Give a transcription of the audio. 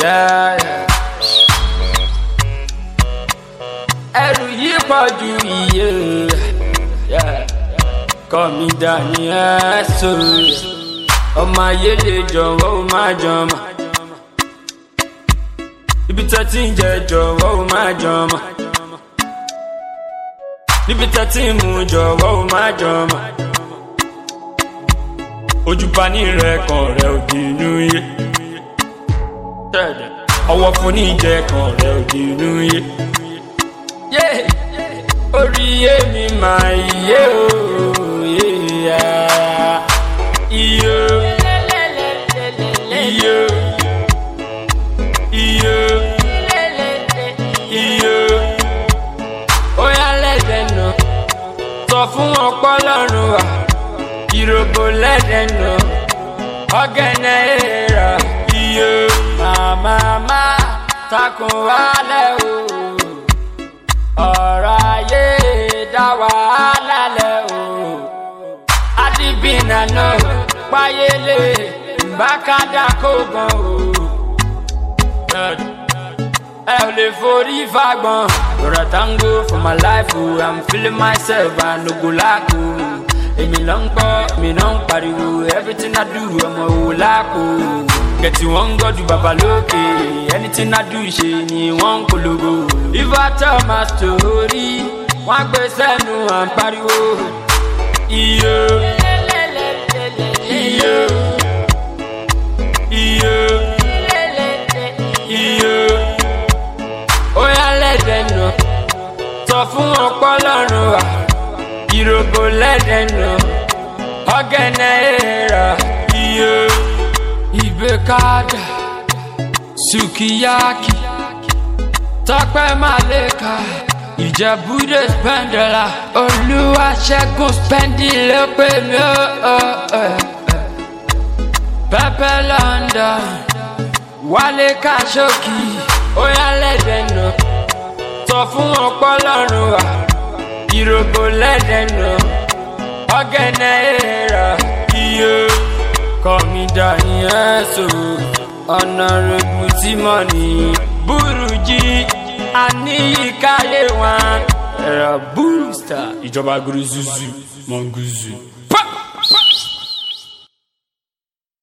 yeah. Ẹrù yìí pọ̀ ju iye, yeah. Kọ́ mi dání ẹ̀sọ́, ọmọ ayé lè jọ̀wọ́ ó má jọmọ. Ibi tẹ́ tí ń jẹ jọ̀wọ́ ó má jọmọ. Níbi tẹ́ tí ń mu jọ̀wọ́ ó má jọmọ. Ojúpa ní rẹ̀ kan rẹ̀ òdì inú yé. Ọwọ́ fún ní ìjẹ kan rẹ̀ òdì inú yé. Orí yé mi máa yé o. Iyo, iyo, iyo, iyo. Oya lẹ́dẹ̀ nà, sọ fún ọpọlọ́run wa. Ìrògbò lẹ́dẹ̀ nà, ọ̀gẹ̀nẹ̀ èèrà. Iyo, màmá takùn wálẹ̀ o. Ọ̀rọ̀ ayé dá wàhálà lẹ̀ o. Adibina no, payele, mbakada kogan o. Ẹ ò lè forí fagbọn. You're a tango for my life o. I'm feeling myself and no go lack o. Èmi ló ń gbọ́, èmi náà ń pariwo. Everything I do, ọmọ òwò láàkó. Kẹ̀tì wọ́n ń gọ́jú bàbá lókè. Anything I do ṣe ni wọ́n ń polówó. If I tell my story, wọ́n á gbé sẹ́nu à ń pariwo. Iyo, iyo, iyo, iyo. Oya lẹ́dẹ̀ nà, sọ fún ọpọlọ́run wa. Ìrògbò lẹ́dẹ̀ nà, ọ̀gẹ̀nẹ̀ èèrà. Iyo, ìgbékadà, sukiyaki, Tọ́pẹ́ Màlẹ́kà. Ìjẹ̀bú-Òde spẹ́ndẹ̀là, Olúwaṣẹ́gun spẹ́ndì ló pè mí ó. Pẹ́pẹ́ London, Wálé Kàṣókì, Oya lẹ́dẹ̀ nà, sọ fún ọpọlọ́run wa. Ìrògbò lẹ́dẹ̀ nà, ọ̀gẹ̀nẹ̀ èèrà. Iyo, kọ́ mi dání ẹ̀sọ́, Honorable Timoni, Burújí. Àníyíkáyé wọn ẹ̀rọ booster ìjọba guruzuzu mọ̀ngúzù.